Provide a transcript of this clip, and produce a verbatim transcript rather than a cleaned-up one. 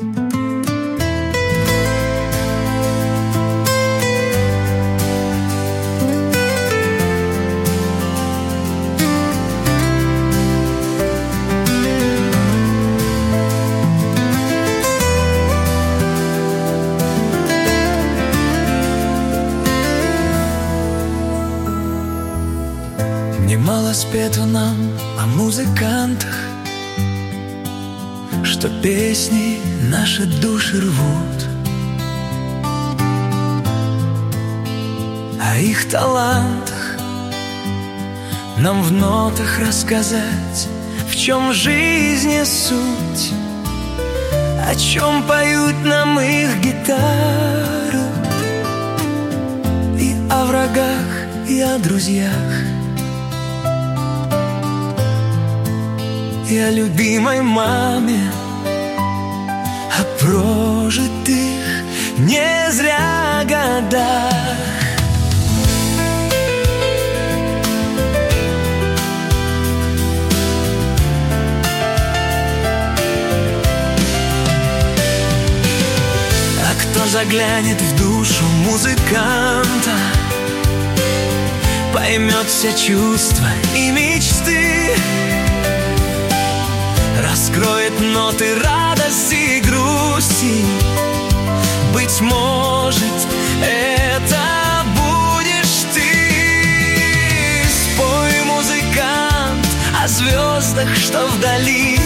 Немало спето нам о музыкантах, что песни наши души рвут, о их талантах нам в нотах рассказать, в чем в жизни суть, о чем поют нам их гитары, и о врагах, и о друзьях, и о любимой маме, о прожитых не зря годах. А кто заглянет в душу музыканта, поймет все чувства и мечты, раскроет ноты радости и грусти. Быть может, это будешь ты. Спой, музыкант, о звездах, что вдали,